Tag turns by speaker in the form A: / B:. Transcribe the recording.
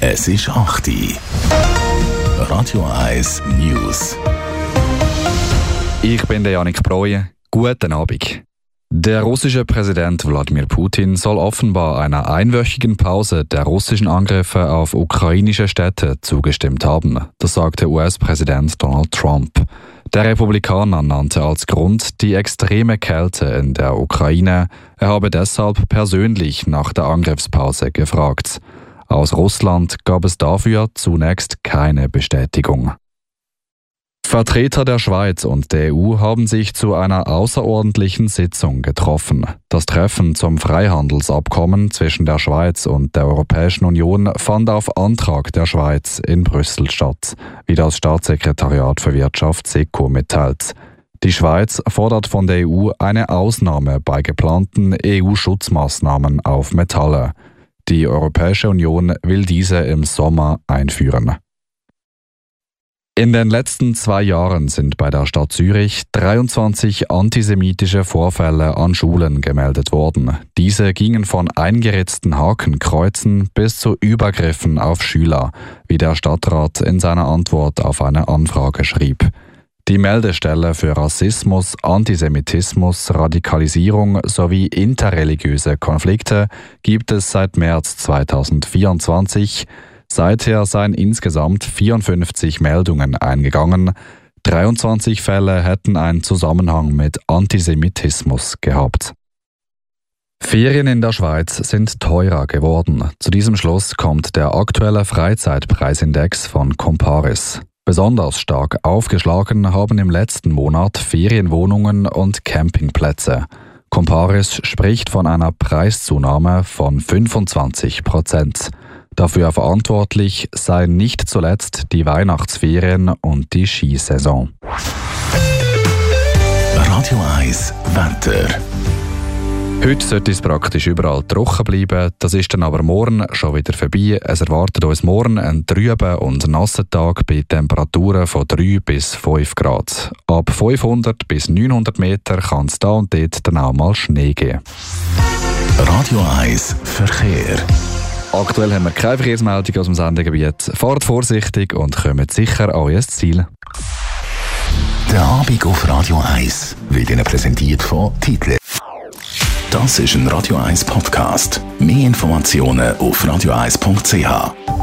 A: Es ist 8 Uhr. Radio 1 News.
B: Ich bin der Janik Breuer. Guten Abend. Der russische Präsident Wladimir Putin soll offenbar einer einwöchigen Pause der russischen Angriffe auf ukrainische Städte zugestimmt haben. Das sagte US-Präsident Donald Trump. Der Republikaner nannte als Grund die extreme Kälte in der Ukraine. Er habe deshalb persönlich nach der Angriffspause gefragt. Aus Russland gab es dafür zunächst keine Bestätigung. Vertreter der Schweiz und der EU haben sich zu einer außerordentlichen Sitzung getroffen. Das Treffen zum Freihandelsabkommen zwischen der Schweiz und der Europäischen Union fand auf Antrag der Schweiz in Brüssel statt, wie das Staatssekretariat für Wirtschaft SECO mitteilt. Die Schweiz fordert von der EU eine Ausnahme bei geplanten EU-Schutzmaßnahmen auf Metalle. Die Europäische Union will diese im Sommer einführen. In den letzten 2 Jahren sind bei der Stadt Zürich 23 antisemitische Vorfälle an Schulen gemeldet worden. Diese gingen von eingeritzten Hakenkreuzen bis zu Übergriffen auf Schüler, wie der Stadtrat in seiner Antwort auf eine Anfrage schrieb. Die Meldestelle für Rassismus, Antisemitismus, Radikalisierung sowie interreligiöse Konflikte gibt es seit März 2024. Seither seien insgesamt 54 Meldungen eingegangen. 23 Fälle hätten einen Zusammenhang mit Antisemitismus gehabt. Ferien in der Schweiz sind teurer geworden. Zu diesem Schluss kommt der aktuelle Freizeitpreisindex von Comparis. Besonders stark aufgeschlagen haben im letzten Monat Ferienwohnungen und Campingplätze. Comparis spricht von einer Preiszunahme von 25%. Dafür verantwortlich seien nicht zuletzt die Weihnachtsferien und die Skisaison.
A: Radio 1 Wetter.
B: Heute sollte es praktisch überall trocken bleiben, das ist dann aber morgen schon wieder vorbei. Es erwartet uns morgen einen trüben und nassen Tag bei Temperaturen von 3 bis 5 Grad. Ab 500 bis 900 Meter kann es da und dort dann auch mal Schnee geben.
A: Radio 1 Verkehr.
B: Aktuell haben wir keine Verkehrsmeldung aus dem Sendegebiet. Fahrt vorsichtig und kommt sicher an euer Ziel.
A: Der Abend auf Radio 1 wird Ihnen präsentiert von Titel. Das ist ein Radio 1 Podcast. Mehr Informationen auf radio1.ch.